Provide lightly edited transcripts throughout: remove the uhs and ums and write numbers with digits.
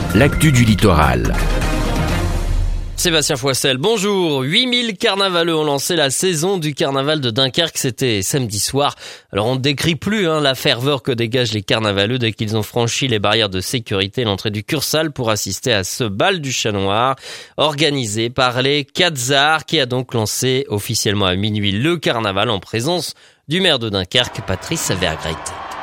l'actu du littoral. Sébastien Foissel, bonjour. 8000 carnavaleux ont lancé la saison du carnaval de Dunkerque, c'était samedi soir. Alors on ne décrit plus la ferveur que dégagent les carnavaleux dès qu'ils ont franchi les barrières de sécurité à l'entrée du Cursal pour assister à ce bal du Chat Noir, organisé par les Quatzars, qui a donc lancé officiellement à minuit le carnaval en présence du maire de Dunkerque, Patrice Vergret.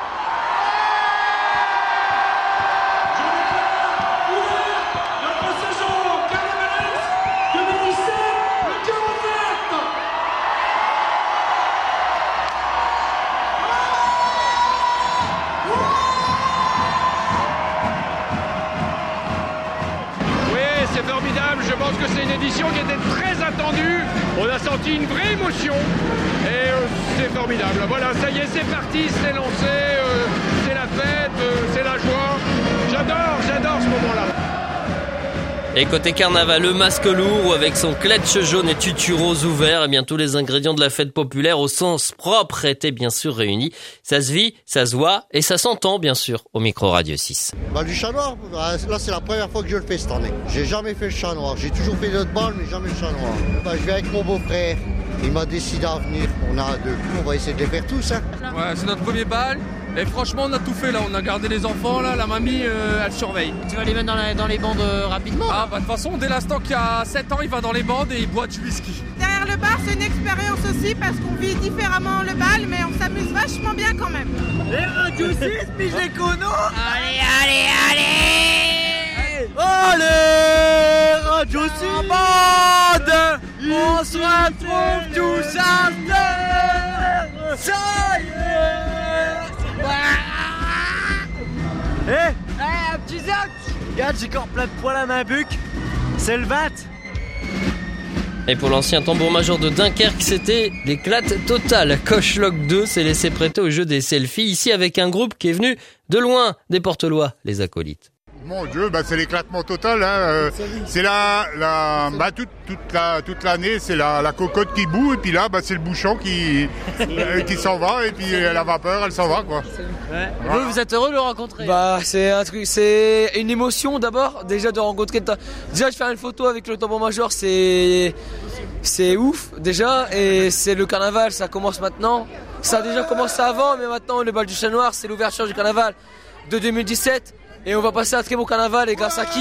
C'est formidable, je pense que c'est une édition qui était très attendue, on a senti une vraie émotion et c'est formidable. Voilà, ça y est, c'est parti, c'est lancé, c'est la fête, c'est la joie. J'adore ce moment-là. Et côté carnaval, le masque lourd avec son cletch jaune et tutu rose ouvert, et bien tous les ingrédients de la fête populaire au sens propre étaient bien sûr réunis. Ça se vit, ça se voit et ça s'entend bien sûr au micro Radio 6. Du Chat Noir, là c'est la première fois que je le fais cette année. J'ai jamais fait le Chat Noir, j'ai toujours fait d'autres balles mais jamais le Chat Noir. Je vais avec mon beau-frère, il m'a décidé à venir, on a deux, on va essayer de les faire tous. Ouais, c'est notre premier bal. Et franchement, on a tout fait là, on a gardé les enfants là, la mamie, elle surveille. Tu vas les mettre dans les bandes rapidement? Ah bah de toute façon, dès l'instant qu'il y a 7 ans, il va dans les bandes et il boit du whisky. Derrière le bar, c'est une expérience aussi parce qu'on vit différemment le bal, mais on s'amuse vachement bien quand même. Les Radio 6, puis les conos. Allez Radio 6 en bande. On se retrouve tous à l'heure. Ça y est. Un petit zac. Regarde, j'ai encore plein de poils à ma buque. C'est le 20. Et pour l'ancien tambour-major de Dunkerque, c'était l'éclate totale. Coche-Loc 2 s'est laissé prêter au jeu des selfies, ici avec un groupe qui est venu de loin, des Portelois, les acolytes. Mon Dieu, c'est l'éclatement total. C'est toute l'année, c'est la cocotte qui bout et puis là, c'est le bouchon qui s'en va et puis la vapeur, elle s'en va quoi. Ouais. Voilà. Vous êtes heureux de le rencontrer? C'est un truc, c'est une émotion d'abord, déjà de rencontrer. Déjà de faire une photo avec le tambour-major, c'est ouf déjà, et c'est le carnaval, ça commence maintenant. Ça a déjà commencé avant, mais maintenant le bal du Chat Noir, c'est l'ouverture du carnaval de 2017. Et on va passer un très beau carnaval, et grâce à qui?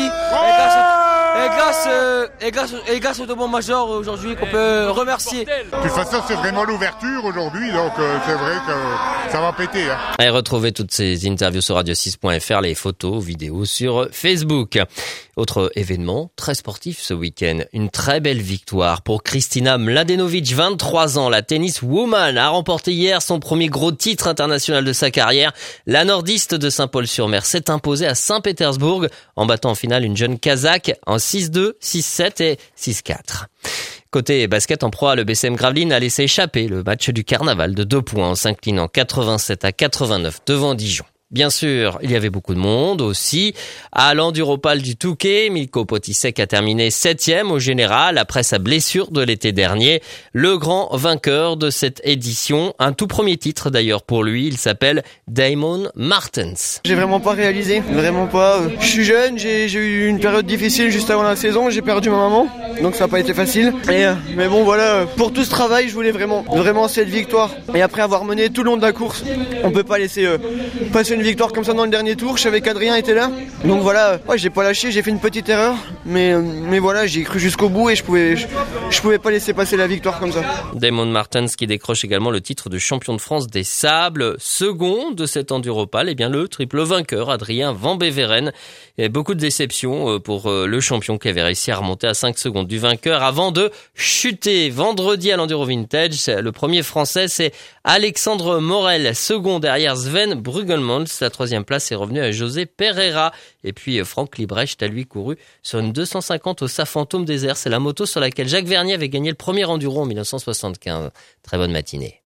Et grâce au tambour-major aujourd'hui qu'on peut remercier. De toute façon, c'est vraiment l'ouverture aujourd'hui, donc c'est vrai que ça va péter. Et retrouvez toutes ces interviews sur radio6.fr, les photos, vidéos sur Facebook. Autre événement très sportif ce week-end, une très belle victoire pour Kristina Mladenovic, 23 ans. La tennis woman a remporté hier son premier gros titre international de sa carrière. La nordiste de Saint-Paul-sur-Mer s'est imposée à Saint-Pétersbourg en battant en finale une jeune Kazakh en 6-2, 6-7 et 6-4. Côté basket en proie, le BCM Gravelines a laissé échapper le match du carnaval de 2 points en s'inclinant 87-89 devant Dijon. Bien sûr, il y avait beaucoup de monde aussi. À l'Enduropal du Touquet, Milko Potisek a terminé 7e au général après sa blessure de l'été dernier. Le grand vainqueur de cette édition, un tout premier titre d'ailleurs pour lui, il s'appelle Damon Martens. J'ai vraiment pas réalisé, vraiment pas. Je suis jeune, j'ai eu une période difficile juste avant la saison, j'ai perdu ma maman, donc ça n'a pas été facile. Mais bon voilà, pour tout ce travail, je voulais vraiment cette victoire. Et après avoir mené tout le long de la course, on peut pas laisser passer une victoire comme ça dans le dernier tour. Je savais qu'Adrien était là, donc voilà, j'ai pas lâché, j'ai fait une petite erreur, mais voilà, j'ai cru jusqu'au bout et je pouvais pas laisser passer la victoire comme ça. Damon Martens qui décroche également le titre de champion de France des sables, second de cet Enduropal, le triple vainqueur Adrien Van Beveren. Et beaucoup de déceptions pour le champion qui avait réussi à remonter à 5 secondes du vainqueur avant de chuter. Vendredi à l'Enduro Vintage, le premier français c'est Alexandre Morel, second derrière Sven Brugelmans. La 3e place est revenue à José Pereira. Et puis Franck Librecht a lui couru sur une 250 au Sa Fantôme Désert. C'est la moto sur laquelle Jacques Vernier avait gagné le premier enduro en 1975. Très bonne matinée.